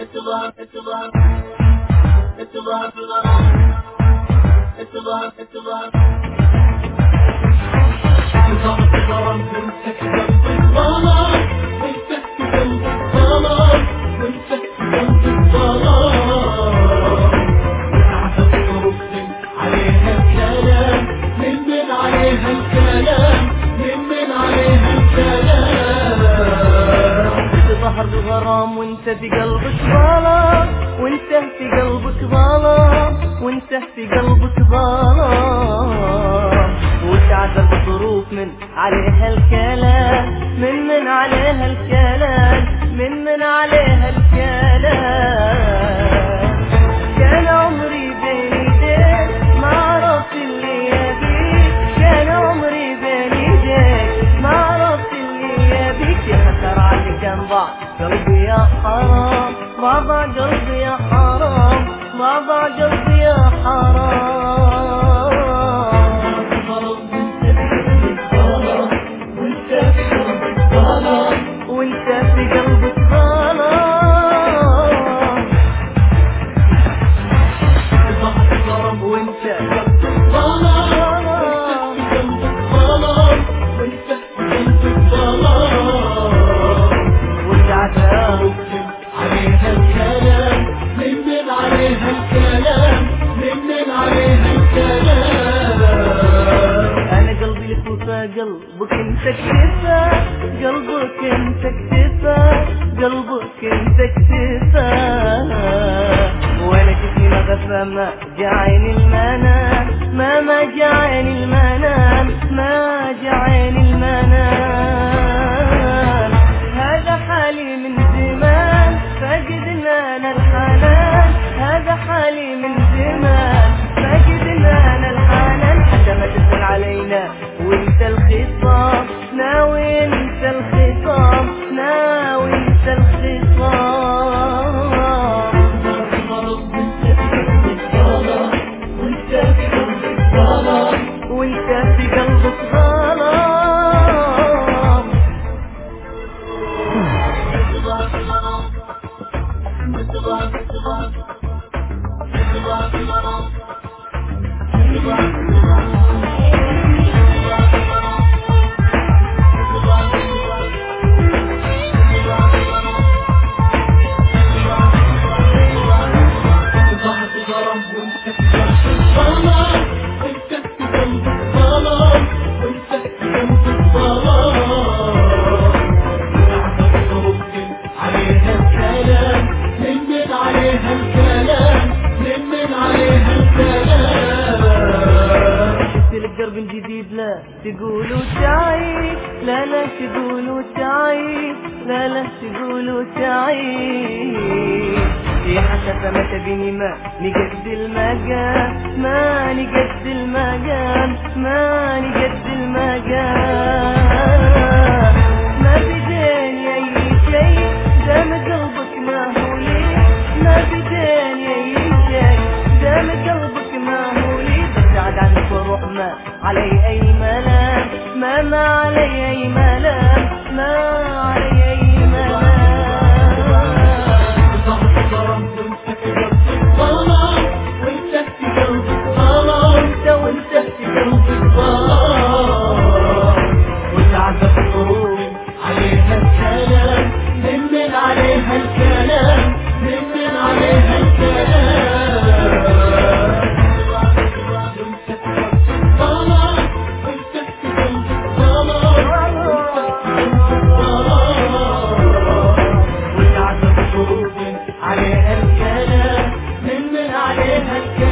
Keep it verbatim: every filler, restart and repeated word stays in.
غرام وانت في قلبك ظلام، وانت في قلبك ظلام، وانت في قلبك ظلام، وتعثر الظروف من عليها الكلام، من من عليها الكلام، من من عليها الكلام. كان عمري بين ايديك ما عرفت اللي يبيك، كان عمري بين ايديك ما عرفت اللي يبيك. يا خسر عليك انضاع قلبي يا حرام، ضاع قلبي يا حرام، ضاع قلبي يا حرام. وانت في قلبك ظلام، وانت في قلبك ظلام، وانت في قلبك ظلام، وتعثر عليها الكلام، من من عليها الكلام، من من عليها الكلام. انا قلبي لك وفا قلبك انت اكتفى، قلبك انت اكتفى، قلبك انت اكتفى. وانا جسمي ما غفى ما جعاني المنام، ما ما جعاني المنام، ما جعاني المنام. هذا حالي من زمان فقدنا انا الحنان، هذا حالي من زمان فقدنا انا الحنان. حتى ما تسأل علينا وانت الخصام، ناوي انت الخصام، ناوي انت الخصام. وانت في قلبك ظلام، وانت في قلبك ظلام. قرب جديد لا تقولوا تعيد، لا لا تقولوا تعيد، لا لا تقولوا تعيد. يا حسفة ما تبيني ما نقد المقام، ما نقد المقام، ما نقد المقام. ما بداني اي شيء دام قلبك ما هو لي، ما بداني اي شيء دام قلبك ما هو لي. ببتعد عنك واروح ما علي اي ملام، ما ما علي اي ملام، ما علي اي ملام. وانت في قلبك ظلام، وانت في قلبك ظلام، وتعذب الظروف عليها الكلام، من من عليها الكلام، من من عليها الكلام. عليها الكلام، من من عليها الكلام.